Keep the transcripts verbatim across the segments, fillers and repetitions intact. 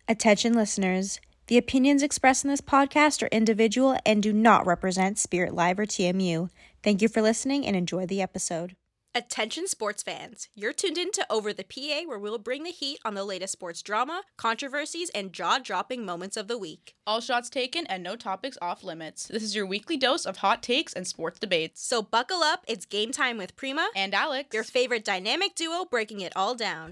Attention listeners, the opinions expressed in this podcast are individual and do not represent Spirit Live or T M U. Thank you for listening and enjoy the episode. Attention sports fans, you're tuned in to Over the P A, where we'll bring the heat on the latest sports drama, controversies, and jaw-dropping moments of the week. All shots taken and no topics off limits. This is your weekly dose of hot takes and sports debates. So buckle up, it's game time with Prima And Alex, your favorite dynamic duo breaking it all down.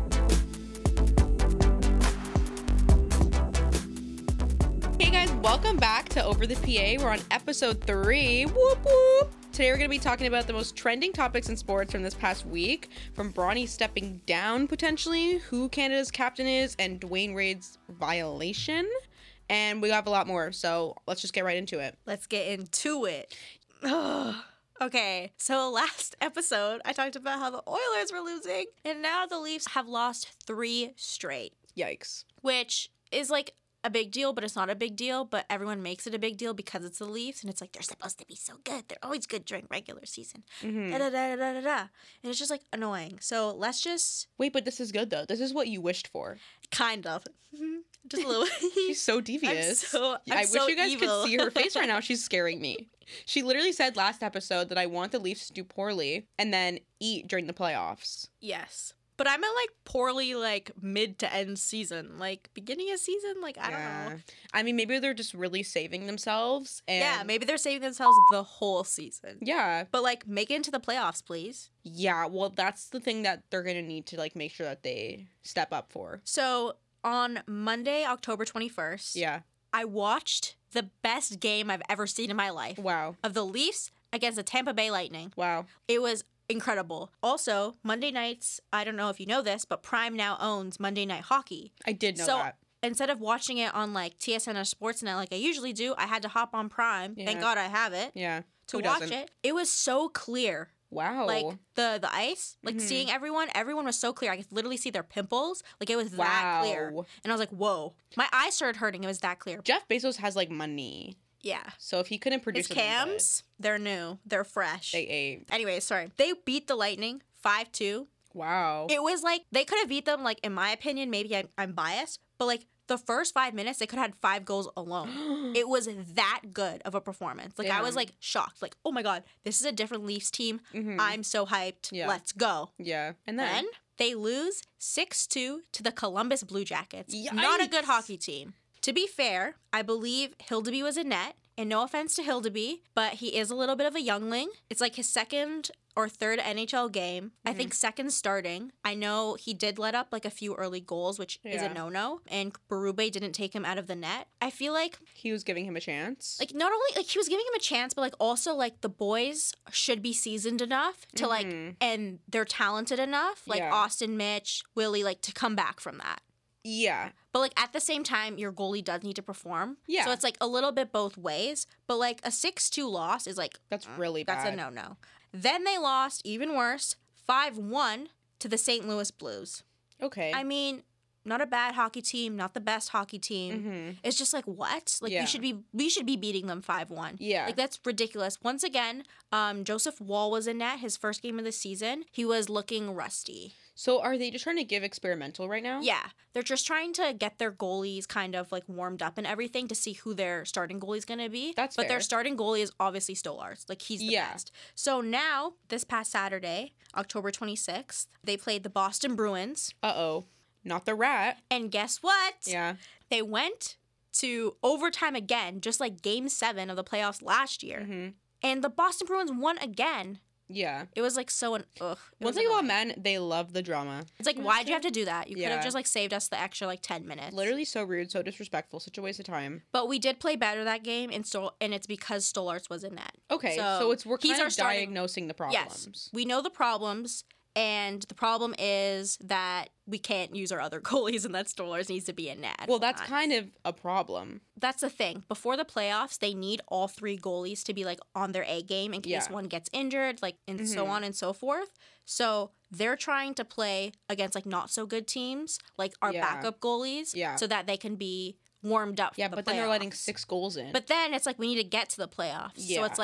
Hey guys, welcome back to Over the P A. We're on episode three. Whoop whoop. Today we're going to be talking about the most trending topics in sports from this past week, from Bronny stepping down potentially, who Canada's captain is, and Dwayne Wade's violation. And we have a lot more, so let's just get right into it. Let's get into it. Ugh. Okay, so last episode, I talked about how the Oilers were losing, and now the Leafs have lost three straight. Yikes. Which is like a big deal, but it's not a big deal, but everyone makes it a big deal because it's the Leafs, and it's like, they're supposed to be so good. They're always good during regular season. Mm-hmm. Da, da, da, da, da, da. And it's just, like, annoying. So let's just... Wait, but this is good, though. This is what you wished for. Kind of. Just a little... She's so devious. I'm so, I'm I so wish you guys evil. could see her face right now. She's scaring me. She literally said last episode that I want the Leafs to do poorly and then eat during the playoffs. Yes. But I meant, like, poorly, like, mid to end season. Like, beginning of season? Like, I Yeah. don't know. I mean, maybe they're just really saving themselves. And Yeah, maybe they're saving themselves the whole season. Yeah. But, like, make it into the playoffs, please. Yeah, well, that's the thing that they're going to need to, like, make sure that they step up for. So, on Monday, October twenty-first, Yeah. I watched the best game I've ever seen in my life Wow. of the Leafs against the Tampa Bay Lightning. Wow. It was incredible. Also, Monday nights, I don't know if you know this, but Prime now owns Monday Night Hockey. I did know so, that. Instead of watching it on, like, T S N or Sportsnet like I usually do, I had to hop on Prime. Yeah. Thank God I have it. Yeah. To Who watch doesn't? it. It was so clear. Wow. Like, the the ice, like, Mhm. seeing everyone, everyone was so clear. I could literally see their pimples. Like, it was wow. that clear. And I was like, whoa. My eyes started hurting. It was that clear. Jeff Bezos has, like, money. Yeah. So if he couldn't produce His it, then he cams, they're new. They're fresh. would. They ate. Anyway, sorry. They beat the Lightning five two. Wow. It was like, they could have beat them, like, in my opinion, maybe I'm, I'm biased, but, like, the first five minutes, they could have had five goals alone. It was that good of a performance. Like, I was, Damn. like, shocked. Like, oh, my God, this is a different Leafs team. Mhm. I'm so hyped. Yeah. Let's go. Yeah. And then? Then they lose six two to the Columbus Blue Jackets. Not a good Yikes. hockey team. To be fair, I believe Hildeby was in net. And no offense to Hildeby, but he is a little bit of a youngling. It's like his second or third N H L game. I think second starting. I know he did let up like a few early goals, which is a Yeah. no-no. And Berube didn't take him out of the net. I feel like, He was giving him a chance. like, not only, like, he was giving him a chance, but, like, also, like, the boys should be seasoned enough to, like, Mhm. and they're talented enough, like, Yeah. Austin, Mitch, Willie, like, to come back from that. yeah. But, like, at the same time, your goalie does need to perform. Yeah. So it's, like, a little bit both ways. But, like, a six two loss is, like, That's uh, really that's bad. a no-no. Then they lost, even worse, five one to the Saint Louis Blues. Okay. I mean, not a bad hockey team, not the best hockey team. Mhm. It's just like, what? Like, Yeah. we should be we should be beating them five one. Yeah. Like, that's ridiculous. Once again, um, Joseph Wall was in net, his first game of the season. He was looking rusty. So are they just trying to give experimental right now? Yeah. They're just trying to get their goalies kind of, like, warmed up and everything to see who their starting goalie is going to be. That's But their fair. starting goalie is obviously Stolarz. Like, he's the Yeah. best. So now, this past Saturday, October twenty-sixth, they played the Boston Bruins. Uh-oh. Not the rat. And guess what? Yeah. They went to overtime again, just like game seven of the playoffs last year. Mhm. And the Boston Bruins won again. Yeah. It was like so, an- ugh. it One was thing about annoying. men, they love the drama. It's like, why'd you have to do that? You could Yeah. have just like saved us the extra like ten minutes. Literally so rude, so disrespectful, such a waste of time. But we did play better that game, and Stol- and it's because Stolarz was in net. Okay, so, So, it's we're he's kind our of starting- diagnosing the Yes, problems. we know the problems, and the problem is that we can't use our other goalies, and that Stolarz needs to be in net. at Well, all that's times. kind of a problem. That's the thing. Before the playoffs, they need all three goalies to be like on their A game in case Yeah. one gets injured, like, and so Mhm. on and so forth. So they're trying to play against like not so good teams, like our Yeah. backup goalies, Yeah. so that they can be warmed up. For Yeah, the but then they're letting playoffs. six goals in. But then it's like we need to get to the playoffs. So Yeah. it's like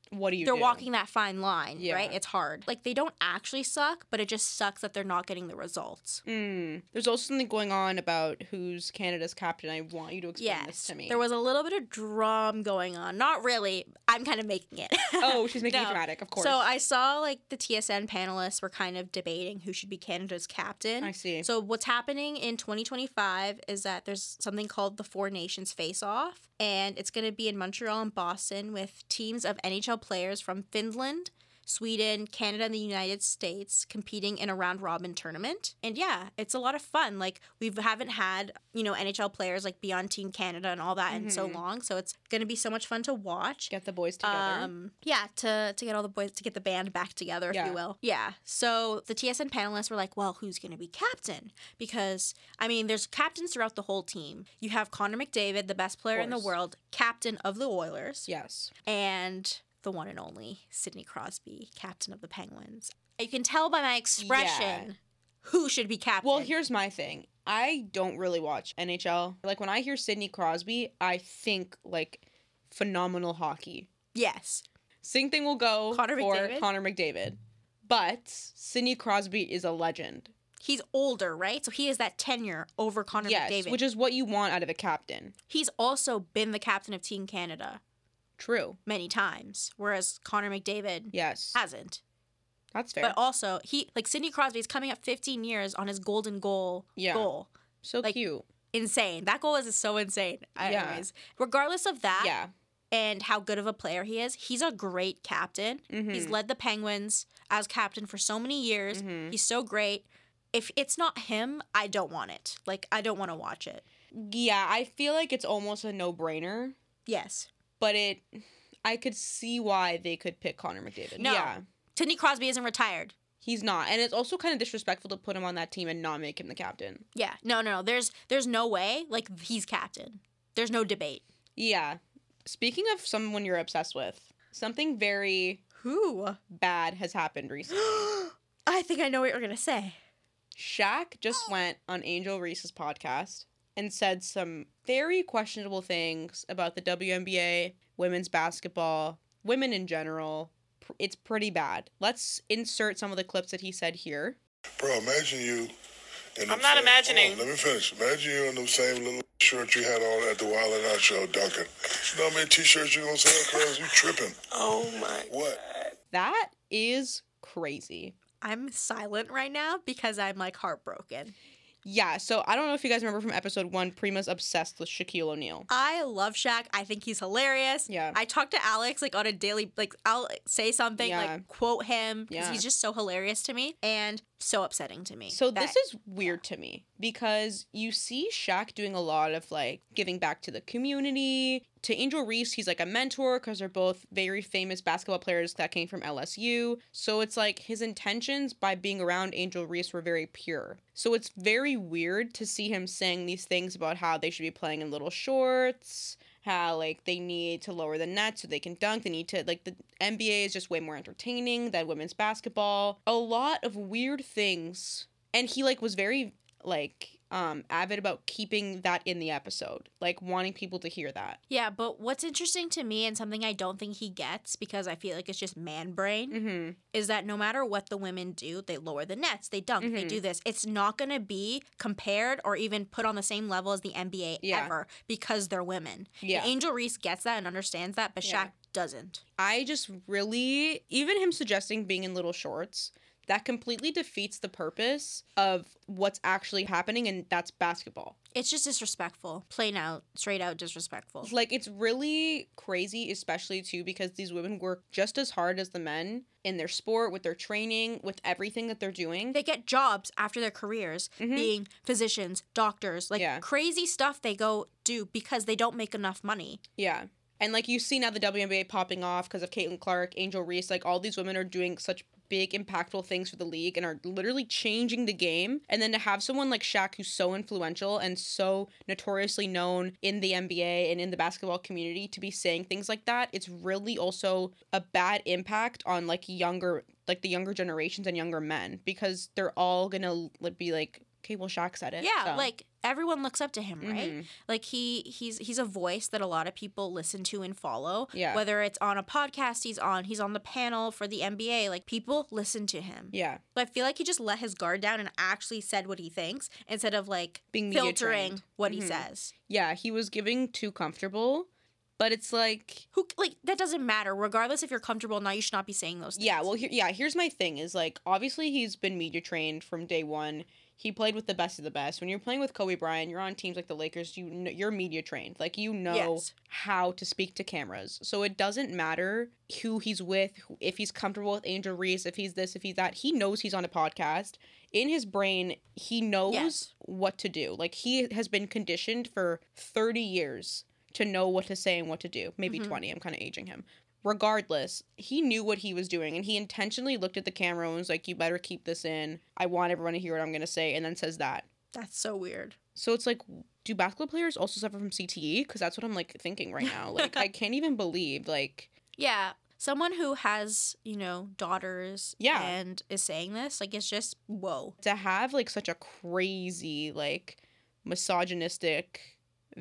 what do you they're do? walking that fine line, Yeah. right? It's hard. Like, they don't actually suck, but it just sucks that they're not getting the results. Mm. There's also something going on about who's Canada's captain. I want you to explain this Yes. to me. There was a little bit of drum going on. Not really. I'm kind of making it. Oh, she's making No. it dramatic, of course. So I saw, like, the T S N panelists were kind of debating who should be Canada's captain. I see. So what's happening in twenty twenty-five is that there's something called the Four Nations Face-Off, and it's going to be in Montreal and Boston with teams of N H L players from Finland, Sweden, Canada, and the United States competing in a round-robin tournament. And yeah, it's a lot of fun. Like, we haven't had, you know, N H L players, like, be on Team Canada and all that in so long, so it's going to be so much fun to watch. Get the boys together. Um, yeah, to, to get all the boys, to get the band back together, if Yeah. you will. Yeah. So the T S N panelists were like, well, who's going to be captain? Because, I mean, there's captains throughout the whole team. You have Connor McDavid, the best player in the course. world, captain of the Oilers. yes. And the one and only Sidney Crosby, captain of the Penguins. You can tell by my expression Yeah. who should be captain. Well, here's my thing. I don't really watch N H L. Like, when I hear Sidney Crosby, I think, like, phenomenal hockey. Yes. Same thing will go Connor for McDavid? Connor McDavid. But Sidney Crosby is a legend. He's older, right? So he has that tenure over Connor yes, McDavid. which is what you want out of a captain. He's also been the captain of Team Canada True. many times, whereas Connor McDavid Yes. hasn't. That's fair. But also, he like Sidney Crosby is coming up fifteen years on his golden goal Yeah. goal. so like, cute. Insane. That goal is so insane. Yeah. Anyways, regardless of that Yeah. and how good of a player he is, he's a great captain. Mm-hmm. He's led the Penguins as captain for so many years. Mhm. He's so great. If it's not him, I don't want it. Like, I don't want to watch it. Yeah, I feel like it's almost a no-brainer, Yes. but it I could see why they could pick Connor McDavid. No. Yeah. Sidney Crosby isn't retired. He's not. And it's also kind of disrespectful to put him on that team and not make him the captain. Yeah. No, no, no. There's there's no way. Like, he's captain. There's no debate. Yeah. Speaking of someone you're obsessed with, something very Who? bad has happened recently. I think I know what you're going to say. Shaq just went on Angel Reese's podcast and said some very questionable things about the W N B A, women's basketball, women in general. Pr- It's pretty bad. Let's insert some of the clips that he said here. Bro, imagine you. In I'm them not same- imagining. hold on, let me finish. Imagine you in the same little shirt you had on at the Wild 'N Out show, Duncan. You know how many t-shirts you gonna sell, cuz? You tripping. Oh my What? God. That is crazy. I'm silent right now because I'm, like, heartbroken. Yeah, so I don't know if you guys remember from episode one, Prima's obsessed with Shaquille O'Neal. I love Shaq. I think he's hilarious. Yeah. I talk to Alex, like, on a daily, like, I'll say something, Yeah. like, quote him, because Yeah. he's just so hilarious to me and so upsetting to me. So that- this is weird to me because you see Shaq doing a lot of like giving back to the community. To Angel Reese, he's like a mentor because they're both very famous basketball players that came from L S U. So it's like his intentions by being around Angel Reese were very pure. So it's very weird to see him saying these things about how they should be playing in little shorts, how like they need to lower the net so they can dunk. They need to like the N B A is just way more entertaining than women's basketball. A lot of weird things. And he like was very like um avid about keeping that in the episode, like wanting people to hear that. Yeah, but what's interesting to me and something I don't think he gets because I feel like it's just man brain Mm-hmm. is that no matter what the women do, they lower the nets, they dunk, they do this. It's not going to be compared or even put on the same level as the N B A Yeah. ever because they're women. Yeah. And Angel Reese gets that and understands that, but Yeah. Shaq doesn't. I just really, even him suggesting being in little shorts, that completely defeats the purpose of what's actually happening, and that's basketball. It's just disrespectful. Plain out, straight out disrespectful. Like, it's really crazy, especially too, because these women work just as hard as the men in their sport, with their training, with everything that they're doing. They get jobs after their careers, being physicians, doctors, like Yeah. crazy stuff they go do because they don't make enough money. Yeah. And, like, you see now the W N B A popping off because of Caitlin Clark, Angel Reese, like, all these women are doing such big, impactful things for the league and are literally changing the game. And then to have someone like Shaq who's so influential and so notoriously known in the N B A and in the basketball community to be saying things like that, it's really also a bad impact on, like, younger, like, the younger generations and younger men because they're all gonna, like, be, like, Okay, well, Shaq said it. Yeah, so. like everyone looks up to him, right? Mhm. Like he he's he's a voice that a lot of people listen to and follow. Yeah. Whether it's on a podcast he's on, he's on the panel for the N B A, like people listen to him. Yeah. But I feel like he just let his guard down and actually said what he thinks instead of like Being media filtering trained. what he Mhm. says. Yeah, he was giving too comfortable, but it's like, Who like that doesn't matter. Regardless if you're comfortable or not, you should not be saying those things. yeah, well, here, yeah, here's my thing is like, obviously he's been media trained from day one. He played with the best of the best. When you're playing with Kobe Bryant, you're on teams like the Lakers, you kn- you're media trained. Like, you know Yes. how to speak to cameras. So it doesn't matter who he's with, who- if he's comfortable with Angel Reese, if he's this, if he's that. He knows he's on a podcast. In his brain, he knows Yes. what to do. Like, he has been conditioned for thirty years to know what to say and what to do. Maybe Mhm. twenty. I'm kind of aging him. Regardless, he knew what he was doing, and he intentionally looked at the camera and was like, you better keep this in. I want everyone to hear what I'm going to say, and then says that. That's so weird. So it's like, do basketball players also suffer from C T E? Because that's what I'm, like, thinking right now. Like, I can't even believe, like... Yeah. Someone who has, you know, daughters Yeah. and is saying this, like, it's just, whoa. To have, like, such a crazy, like, misogynistic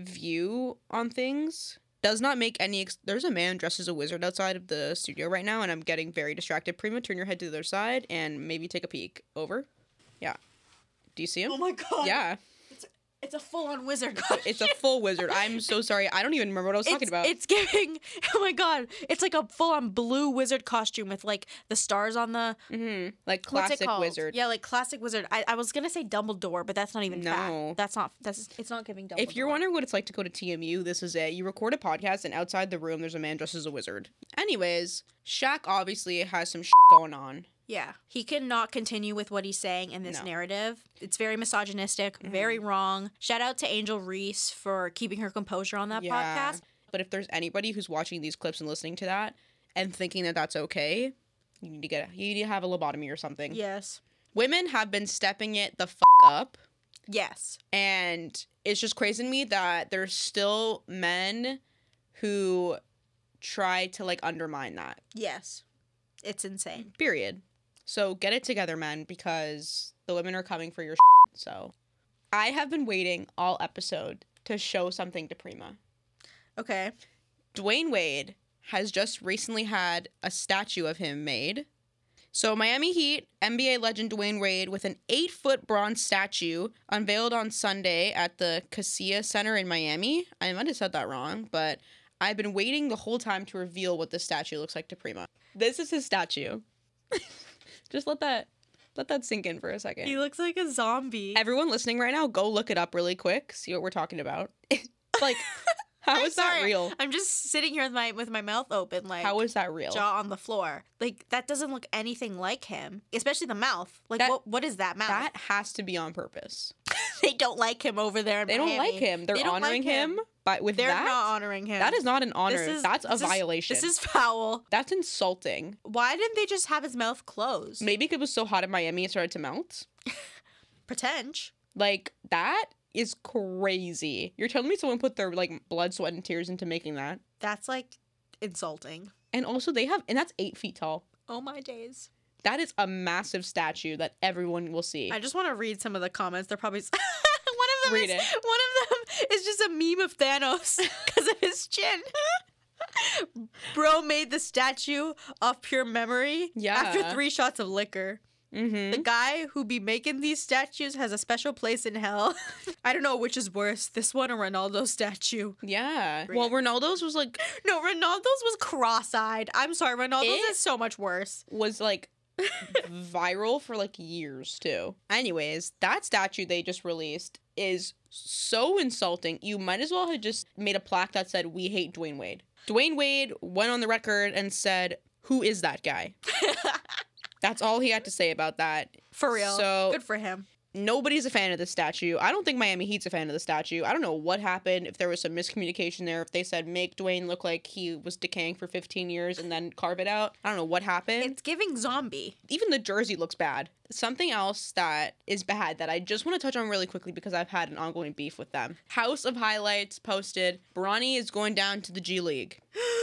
view on things does not make any... Ex- There's a man dressed as a wizard outside of the studio right now, and I'm getting very distracted. Prima, turn your head to the other side and maybe take a peek. Over. Yeah. Do you see him? Oh my god. Yeah. It's a full-on wizard. It's a full wizard. I'm so sorry. I don't even remember what I was talking it's, about. It's giving, oh my god, it's like a full-on blue wizard costume with like the stars on the, Mm-hmm. Like what's it classic called? wizard. Yeah, like classic wizard. I, I was gonna say Dumbledore, but that's not even No. fact. That's not, that's, it's not giving Dumbledore. If you're wondering what it's like to go to T M U, this is it. You record a podcast, and outside the room, there's a man dressed as a wizard. Anyways, Shaq obviously has some shit going on. Yeah. He cannot continue with what he's saying in this No. narrative. It's very misogynistic, very wrong. Shout out to Angel Reese for keeping her composure on that Yeah. podcast. But if there's anybody who's watching these clips and listening to that and thinking that that's okay, you need to get you need to have a lobotomy or something. Yes. Women have been stepping it the f- up. Yes. And it's just crazy to me that there's still men who try to, like, undermine that. Yes. It's insane. Period. So get it together, men, because the women are coming for your shit. So I have been waiting all episode to show something to Prima. Okay. Dwayne Wade has just recently had a statue of him made. So Miami Heat, N B A legend Dwayne Wade with an eight-foot bronze statue unveiled on Sunday at the Kaseya Center in Miami. I might have said that wrong, but I've been waiting the whole time to reveal what this statue looks like to Prima. This is his statue. Just let that let that sink in for a second. He looks like a zombie. Everyone listening right now, go look it up really quick. See what we're talking about. Like, how I'm is that sorry. real? I'm just sitting here with my with my mouth open, like How is that real? jaw on the floor. Like that doesn't look anything like him, especially the mouth. Like That- what what is that mouth? That has to be on purpose. They don't like him over there. In They don't Miami. like him. They're They don't honoring like him, but with They're that, not honoring him. that is not an honor. This is- That's a this is- violation. This is foul. That's insulting. Why didn't they just have his mouth closed? Maybe it was so hot in Miami it started to melt. Pretend. Like, that is crazy. You're telling me someone put their, like, blood, sweat, and tears into making that? That's like insulting. And also they have, and that's eight feet tall. Oh my days. That is a massive statue that everyone will see. I just want to read some of the comments. They're probably one of them. Read is, it. One of them is just a meme of Thanos because of his chin. Bro made the statue off pure memory. Yeah. After three shots of liquor. Mm-hmm. The guy who be making these statues has a special place in hell. I don't know which is worse, this one or Ronaldo's statue. Yeah. Read Well, it. Ronaldo's was, like, No, Ronaldo's was cross-eyed. I'm sorry, Ronaldo's It- is so much worse. was, like, viral for, like, years, too. Anyways, that statue they just released is so insulting. You might as well have just made a plaque that said, "We hate Dwayne Wade." Dwayne Wade went on the record and said, "Who is that guy?" That's all he had to say about that. For real. So- Good for him. Nobody's a fan of the statue. I don't think Miami Heat's a fan of the statue. I don't know what happened, if there was some miscommunication there, if they said make Dwayne look like he was decaying for fifteen years and then carve it out. I don't know what happened. It's giving zombie. Even the jersey looks bad. Something else that is bad that I just want to touch on really quickly because I've had an ongoing beef with them. House of Highlights posted, Bronny is going down to the G League.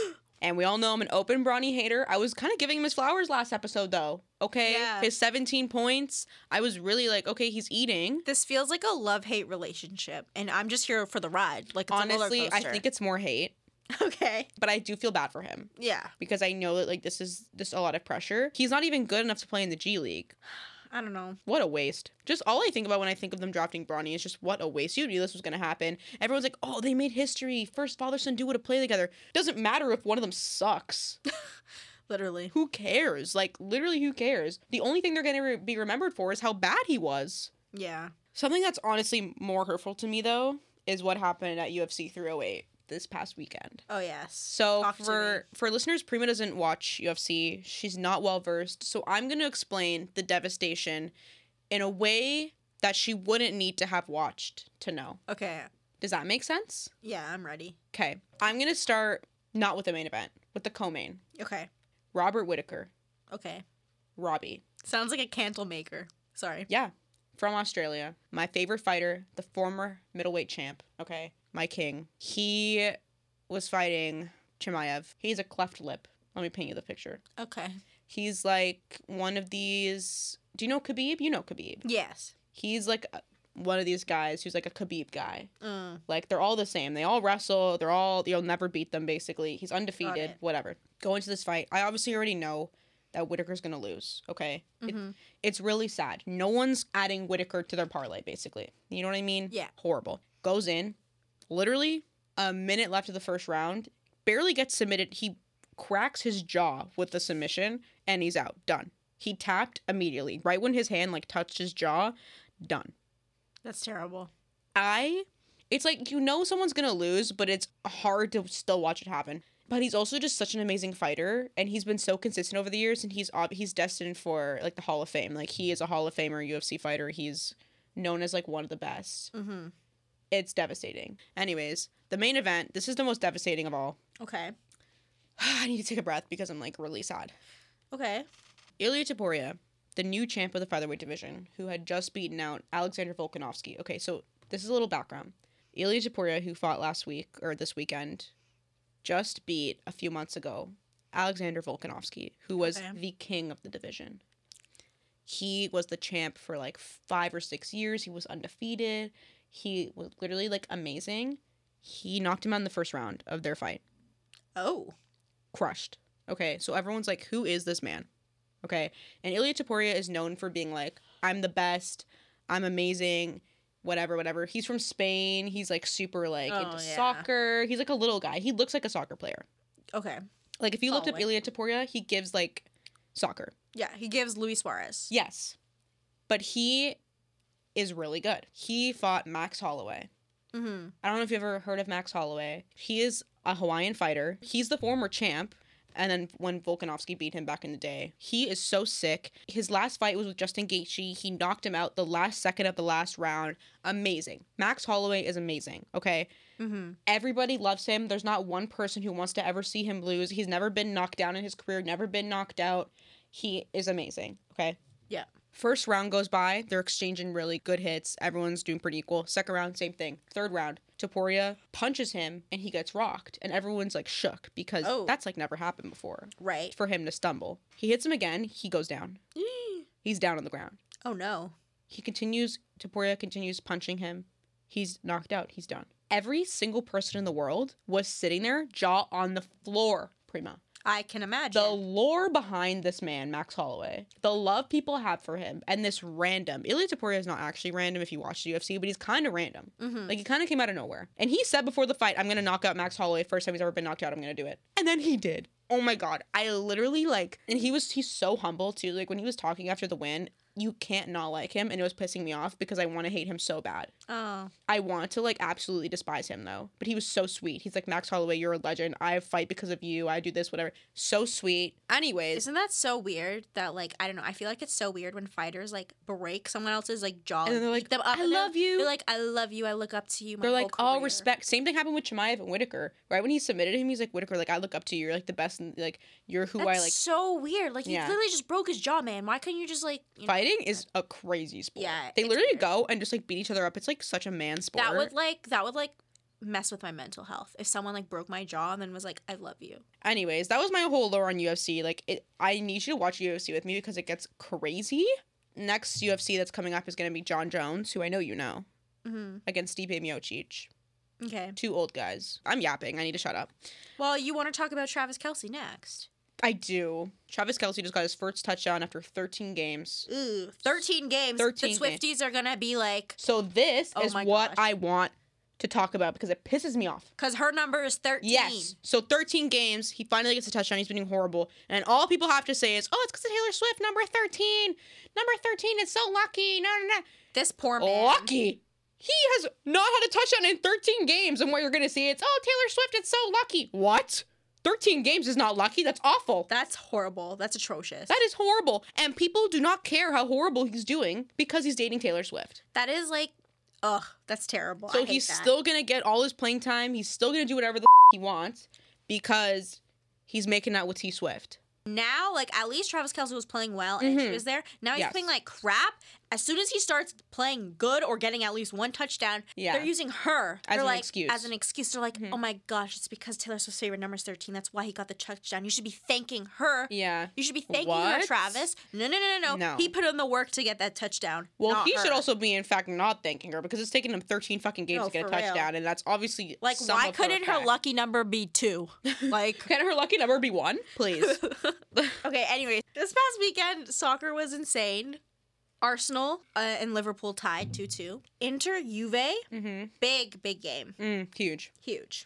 And we all know I'm an open Bronny hater. I was kind of giving him his flowers last episode, though. Okay? Yeah. His seventeen points. I was really like, okay, he's eating. This feels like a love-hate relationship, and I'm just here for the ride. Like, it's a roller Honestly, I coaster. think it's more hate. Okay. But I do feel bad for him. Yeah. Because I know that, like, this is just a lot of pressure. He's not even good enough to play in the G League. I don't know. What a waste. Just all I think about when I think of them drafting Bronny is just what a waste. You knew this was going to happen. Everyone's like, oh, they made history. First father-son duo to play together. Doesn't matter if one of them sucks. Literally. Who cares? Like, literally, who cares? The only thing they're going to re- be remembered for is how bad he was. Yeah. Something that's honestly more hurtful to me, though, is what happened at U F C three oh eight this past weekend. Oh, yes. So Talk to for me. for listeners, Prima doesn't watch U F C. She's not well versed. So I'm going to explain the devastation in a way that she wouldn't need to have watched to know. Okay. Does that make sense? Yeah, I'm ready. Okay. I'm going to start not with the main event, with the co-main. Okay. Robert Whittaker. Okay. Robbie. Sounds like a candle maker. Sorry. Yeah. From Australia. My favorite fighter, the former middleweight champ. Okay. My king. He was fighting Chimaev. He's a cleft lip. Let me paint you the picture. Okay. He's like one of these. Do you know Khabib? You know Khabib. Yes. He's like a- one of these guys who's like a Khabib guy. Mm. Like, they're all the same. They all wrestle. They're all, you'll never beat them, basically. He's Got undefeated, it. whatever. Go into this fight. I obviously already know that Whittaker's going to lose, okay? It, Mhm. it's really sad. No one's adding Whittaker to their parlay, basically. You know what I mean? Yeah. Horrible. Goes in, literally a minute left of the first round, barely gets submitted. He cracks his jaw with the submission, and he's out. Done. He tapped immediately. Right when his hand, like, touched his jaw, done. That's terrible. I, it's like, you know someone's gonna lose, but it's hard to still watch it happen. But he's also just such an amazing fighter, and he's been so consistent over the years, and he's ob- he's destined for, like, the Hall of Fame. Like, he is a Hall of Famer U F C fighter. He's known as, like, one of the best. Mm-hmm. It's devastating. Anyways, the main event, this is the most devastating of all. Okay. I need to take a breath because I'm, like, really sad. Okay. Ilya Topuria, the new champ of the featherweight division, who had just beaten out Alexander Volkanovski. Okay, so this is a little background. Ilya Topuria, who fought last week, or this weekend, just beat, a few months ago, Alexander Volkanovski, who was Okay. the king of the division. He was the champ for, like, five or six years. He was undefeated. He was literally, like, amazing. He knocked him out in the first round of their fight. Oh. Crushed. Okay, so everyone's like, who is this man? Okay, and Ilya Topuria is known for being like, I'm the best, I'm amazing, whatever, whatever. He's from Spain. He's like super like Oh, into yeah. soccer. He's like a little guy. He looks like a soccer player. Okay. Like, if you looked up Following. Ilya Topuria, he gives like soccer. Yeah, he gives Luis Suarez. Yes, but he is really good. He fought Max Holloway. Mm-hmm. I don't know if you've ever heard of Max Holloway. He is a Hawaiian fighter. He's the former champ. And then when Volkanovski beat him back in the day, he is so sick. His last fight was with Justin Gaethje. He knocked him out the last second of the last round. Amazing. Max Holloway is amazing, okay? Mm-hmm. Everybody loves him. There's not one person who wants to ever see him lose. He's never been knocked down in his career, never been knocked out. He is amazing, okay? Yeah. First round goes by. They're exchanging really good hits. Everyone's doing pretty equal. Second round, same thing. Third round, Topuria punches him and he gets rocked. And everyone's like shook because Oh. that's like never happened before Right. for him to stumble. He hits him again. He goes down. He's down on the ground. Oh, no. He continues, Topuria continues punching him. He's knocked out. He's done. Every single person in the world was sitting there, jaw on the floor, Prima. I can imagine. The lore behind this man, Max Holloway, the love people have for him, and this random. Ilya Topuria is not actually random if you watch the U F C, but he's kind of random. Mm-hmm. Like, he kind of came out of nowhere. And he said before the fight, I'm going to knock out Max Holloway. First time he's ever been knocked out, I'm going to do it. And then he did. Oh my God. I literally, like, and he was, he's so humble too. Like, when he was talking after the win, you can't not like him, and it was pissing me off because I want to hate him so bad. Oh. I want to, like, absolutely despise him, though. But he was so sweet. He's like, Max Holloway, you're a legend. I fight because of you. I do this, whatever. So sweet. Anyways. Isn't that so weird that, like, I don't know, I feel like it's so weird when fighters, like, break someone else's, like, jaw And then they're beat like, them up, "I and they're- love you." They're like, I love you, I look up to you, my They're whole like, all career." respect. Same thing happened with Chimaev and Whittaker. Right when he submitted him, he's like, Whittaker, like, I look up to you. You're, like, the best. And, like, you're who That's I, like. so weird. Like, you Yeah. literally just broke his jaw, man. Why couldn't you just, like... You know, Fighting is a crazy sport. Yeah, They it's literally weird. go and just, like, beat each other up. It's, like, such a man sport. That would, like, that would, like, mess with my mental health. If someone like broke my jaw and then was like, I love you. Anyways, that was my whole lore on U F C. Like, it, I need you to watch U F C with me because it gets crazy. Next U F C that's coming up is going to be John Jones, who I know you know, Mm-hmm. against Stipe Miocic. Okay. Two old guys. I'm yapping. I need to shut up. Well, you want to talk about Travis Kelce next. I do. Travis Kelce just got his first touchdown after thirteen games. Ooh, thirteen games. thirteen the Swifties are going to be like, So this Oh is my what gosh. I want to talk about because it pisses me off. because her number is thirteen. Yes. So thirteen games. He finally gets a touchdown. He's been doing horrible. And all people have to say is, oh, it's because of Taylor Swift, number thirteen. Number thirteen is so lucky. No, no, no. This poor man. Lucky. He has not had a touchdown in thirteen games. And what you're going to see, it's, oh, Taylor Swift, it's so lucky. What? thirteen games is not lucky. That's awful. That's horrible. That's atrocious. That is horrible. And people do not care how horrible he's doing because he's dating Taylor Swift. that is like, ugh, that's terrible. I So hate he's that. still going to get all his playing time. He's still going to do whatever the he wants because he's making out with T Swift. Now, like, at least Travis Kelce was playing well and she Mhm. was there. Now he's Yes. playing like crap. As soon as he starts playing good or getting at least one touchdown, Yeah. they're using her. As They're an like, excuse. As an excuse. They're like, oh my gosh, it's because Taylor Swift's favorite number is thirteen. That's why he got the touchdown. You should be thanking her. Yeah. You should be thanking her, What? Travis. No, no, no, no, no. No. He put in the work to get that touchdown. Well, not he her. should also be, in fact, not thanking her because it's taken him thirteen fucking games No, to get a for real. touchdown, and that's obviously Like, some why of couldn't her effect. lucky number be two? Like, Can her lucky number be one, please? okay, anyway, this past weekend, soccer was insane. Arsenal uh, and Liverpool tied two two. Inter Juve, mm-hmm. big, big game. Mm, huge. Huge.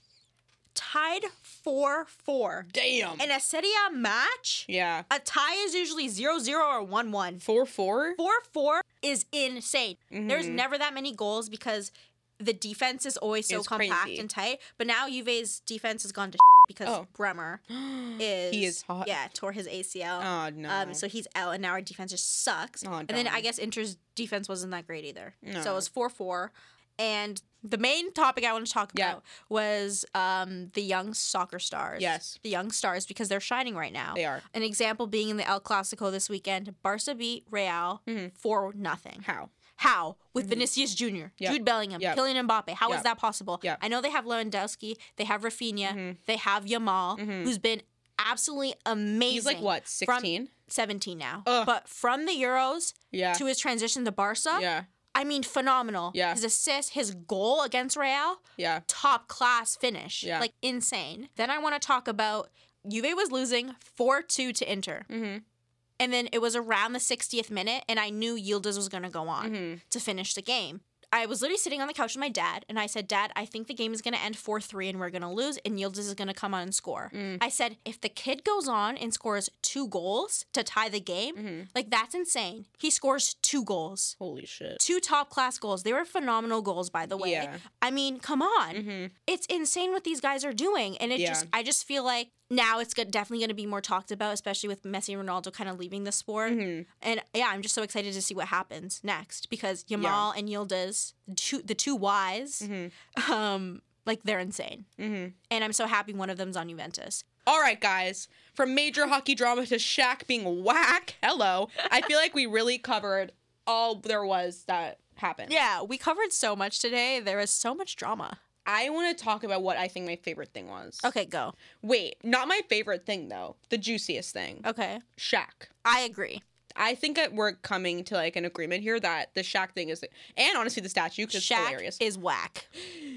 Tied four four. Damn. In a Serie A match, Yeah. a tie is usually zero zero or one one. Four four. four four is insane. There's Mhm. never that many goals because the defense is always so It's compact crazy. and tight. But now Juve's defense has gone to because Oh. Bremer is He is hot. Yeah, tore his A C L. Oh no. Um, so he's out, and now our defense just sucks. Oh, and then I darn. guess Inter's defense wasn't that great either. No. So it was four four. And the main topic I want to talk Yeah. about was um, the young soccer stars. Yes. The young stars, because they're shining right now. They are. An example being in the El Clasico this weekend, Barca beat Real Mhm. for nothing. How? How? With Vinicius Junior, Yep. Jude Bellingham, Yep. Kylian Mbappe. How is Yep. that possible? Yep. I know they have Lewandowski, they have Rafinha, Mhm. they have Yamal, Mhm. who's been absolutely amazing. He's like what? Sixteen. seventeen now. Ugh. But from the Euros Yeah. to his transition to Barca, Yeah. I mean, phenomenal. Yeah. His assist, his goal against Real, Yeah. top class finish. Yeah. Like, insane. Then I want to talk about Juve was losing four two to Inter. Mm-hmm. And then it was around the sixtieth minute, and I knew Yildiz was going to go on Mhm. to finish the game. I was literally sitting on the couch with my dad, and I said, Dad, I think the game is going to end four three, and we're going to lose, and Yildiz is going to come on and score. Mm. I said, if the kid goes on and scores two goals to tie the game, Mhm. like, that's insane. He scores two goals. Holy shit. Two top-class goals. They were phenomenal goals, by the way. Yeah. I mean, come on. Mm-hmm. It's insane what these guys are doing, and it Yeah. just I just feel like now it's good, definitely going to be more talked about, especially with Messi and Ronaldo kind of leaving the sport. Mhm. And yeah, I'm just so excited to see what happens next because Yamal and Yildiz, the two, the two Ys, Mhm. um, like they're insane. Mm-hmm. And I'm so happy one of them's on Juventus. All right, guys. From major hockey drama to Shaq being whack. Hello. I feel like we really covered all there was that happened. Yeah, we covered so much today. There was so much drama. I want to talk about what I think my favorite thing was. Okay, go. Wait, not my favorite thing though. The juiciest thing. Okay. Shaq. I agree. I think that we're coming to like an agreement here that the Shaq thing is, and honestly the statue because it's Shaq hilarious. is whack.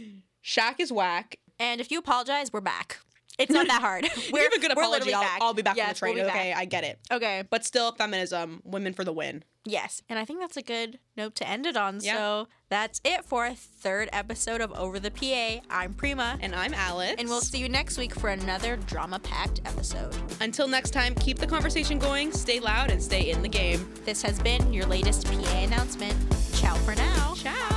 Shaq is whack. And if you apologize, we're back. It's not that hard. We We're have a good we're apology. literally I'll, back. I'll be back yes, on the train. We'll be okay, back. I get it. Okay. But still, feminism, women for the win. Yes. And I think that's a good note to end it on. Yeah. So that's it for our third episode of Over the P A. I'm Prima. And I'm Alex. And we'll see you next week for another drama-packed episode. Until next time, keep the conversation going, stay loud, and stay in the game. This has been your latest P A announcement. Ciao for now. Ciao.